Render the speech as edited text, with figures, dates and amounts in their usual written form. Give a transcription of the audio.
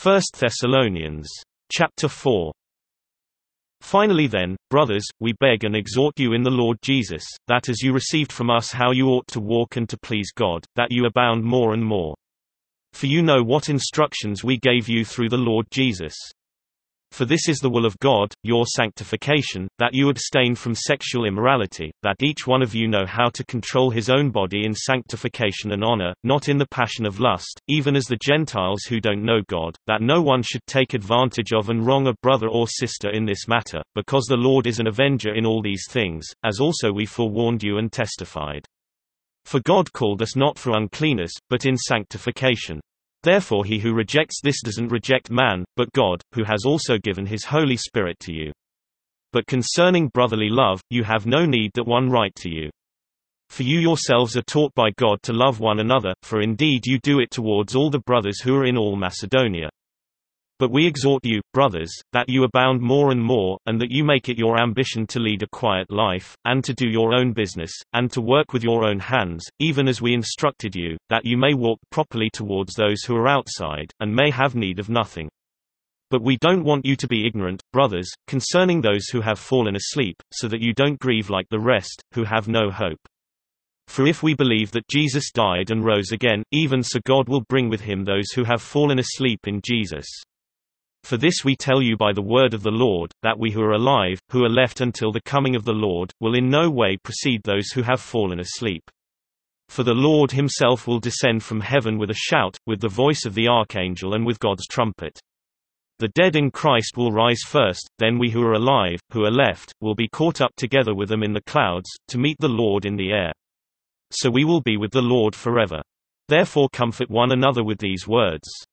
1 Thessalonians chapter 4. Finally then, brothers, we beg and exhort you in the Lord Jesus, that as you received from us how you ought to walk and to please God, that you abound more and more. For you know what instructions we gave you through the Lord Jesus. For this is the will of God, your sanctification, that you abstain from sexual immorality, that each one of you know how to control his own body in sanctification and honor, not in the passion of lust, even as the Gentiles who don't know God, that no one should take advantage of and wrong a brother or sister in this matter, because the Lord is an avenger in all these things, as also we forewarned you and testified. For God called us not for uncleanness, but in sanctification. Therefore he who rejects this doesn't reject man, but God, who has also given his Holy Spirit to you. But concerning brotherly love, you have no need that one write to you. For you yourselves are taught by God to love one another, for indeed you do it towards all the brothers who are in all Macedonia. But we exhort you, brothers, that you abound more and more, and that you make it your ambition to lead a quiet life, and to do your own business, and to work with your own hands, even as we instructed you, that you may walk properly towards those who are outside, and may have need of nothing. But we don't want you to be ignorant, brothers, concerning those who have fallen asleep, so that you don't grieve like the rest, who have no hope. For if we believe that Jesus died and rose again, even so God will bring with him those who have fallen asleep in Jesus. For this we tell you by the word of the Lord, that we who are alive, who are left until the coming of the Lord, will in no way precede those who have fallen asleep. For the Lord himself will descend from heaven with a shout, with the voice of the archangel and with God's trumpet. The dead in Christ will rise first, then we who are alive, who are left, will be caught up together with them in the clouds, to meet the Lord in the air. So we will be with the Lord forever. Therefore comfort one another with these words.